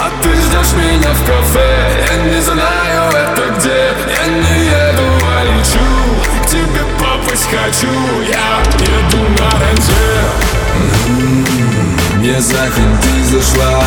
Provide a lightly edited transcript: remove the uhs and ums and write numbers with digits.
А ты ждешь меня в кафе, я не знаю это где. Я не еду, а лечу, к тебе попасть хочу. Я еду на ранже. Мне за хрень ты зашла,